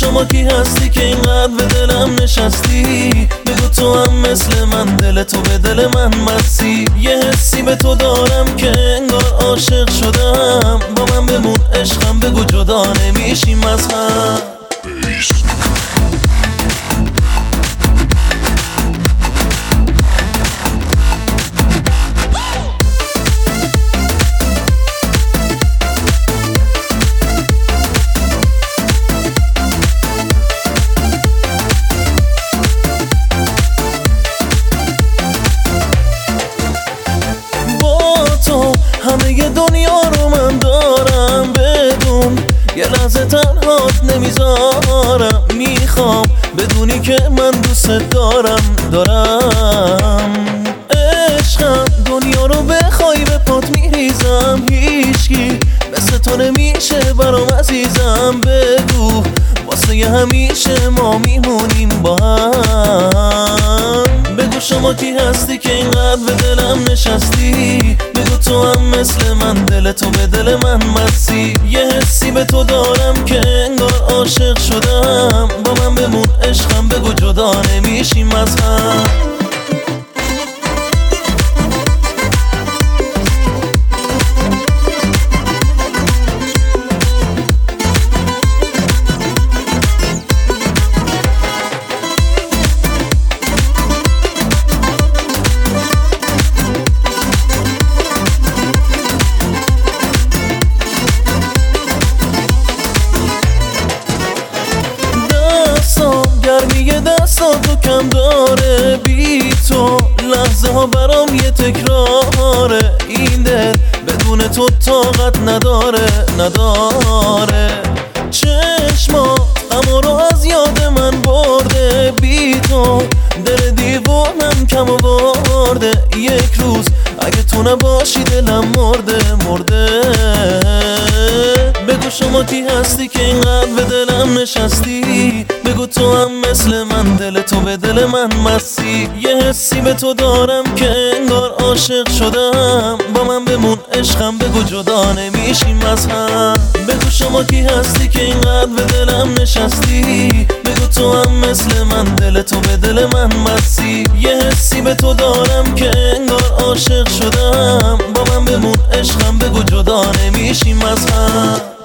شما کی هستی که اینقدر به دلم نشستی؟ بگو تو هم مثل من، دل تو به دل من مسی. یه حسی به تو دارم که انگار عاشق شدم. با من بمون عشقم، بگو جدا نمیشیم از هم. همه ی دنیا رو من دارم، بدون یه لحظه تنهات نمیذارم. میخوام بدونی که من دوست دارم. عشقم دنیا رو بخوای به پات میریزم. هیچکی مثل تو نمیشه برام عزیزم. بگو واسه ی همیشه ما میمونیم با هم. بگو شما کی هستی که اینقدر به دلم نشستی؟ بگو تو هم مثل من، دل تو به دل من مسی. یه حسی به تو دارم که انگار عاشق شدم. با من بمون عشقم، بگو جدا نمیشیم از هم. گرمی دستاتو کم داره، بی تو لحظه ها برام یه تکراره. این دل بدون تو طاقت نداره. چشمات اما رو از یاد من برده. بی تو دل دیوانم کم آورده. یک روز اگه تو نباشی دلم مرده. بگو شما کی هستی که اینقدر به دلم نشستی؟ بگو تو هم مثل من، دل تو به دل من مسی. یه حسی به تو دارم که انگار عاشق شدم. با من بمون عشقم، بگو جدا نمیشیم از هم. بگو شما کی هستی که اینقدر به دلم نشستی؟ بگو تو هم مثل من، دل تو به دل من مسی. یه حسی به تو دارم که انگار عاشق شدم. با من بمون عشقم، بگو جدا نمیشیم از هم.